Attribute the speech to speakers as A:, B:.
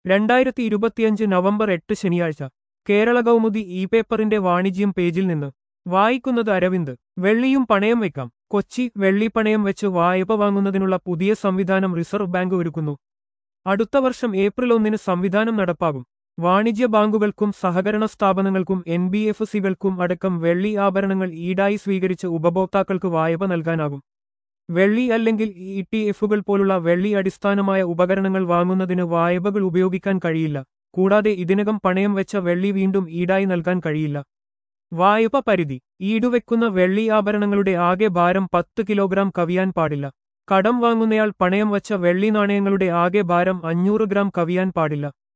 A: 2025 November 8 ശനിയാഴ്ച Kerala Kaumudi E പേപ്പറിന്റെ വാണിജ്യം പേജിൽ നിന്ന് വായിക്കുന്നത് അരവിന്ദ്. വെള്ളിയും പണയം വയ്ക്കാം. കൊച്ചി. വെള്ളി പണയം വെച്ച് വായ്പ വാങ്ങുന്നതിനുള്ള പുതിയ സംവിധാനം റിസർവ് ബാങ്ക് ഒരുക്കുന്നു. അടുത്ത വർഷം ഏപ്രിൽ 1 സംവിധാനം നടപ്പാകും. വാണിജ്യ ബാങ്കുകൾക്കും സഹകരണ സ്ഥാപനങ്ങൾക്കും NBFCകൾക്കും അടക്കം വെള്ളി ആഭരണങ്ങൾ ഈടായി സ്വീകരിച്ച് ഉപഭോക്താക്കൾക്ക് വായ്പ നൽകാനാകും. വെള്ളി അല്ലെങ്കിൽ ETF പോലുള്ള വെള്ളി അടിസ്ഥാനമായ ഉപകരണങ്ങൾ വാങ്ങുന്നതിന് വായ്പകൾ ഉപയോഗിക്കാൻ കഴിയില്ല. കൂടാതെ ഇതിനകം പണയം വെച്ച വെള്ളി വീണ്ടും ഈടായി നൽകാൻ കഴിയില്ല. വായ്പ പരിധി. ഈടുവെക്കുന്ന വെള്ളി ആഭരണങ്ങളുടെ ആകെ ഭാരം 10 കിലോഗ്രാം കവിയാൻ പാടില്ല. കടം വാങ്ങുന്നയാൾ പണയം വച്ച വെള്ളി നാണയങ്ങളുടെ ആകെ ഭാരം 500 ഗ്രാം കവിയാൻ പാടില്ല.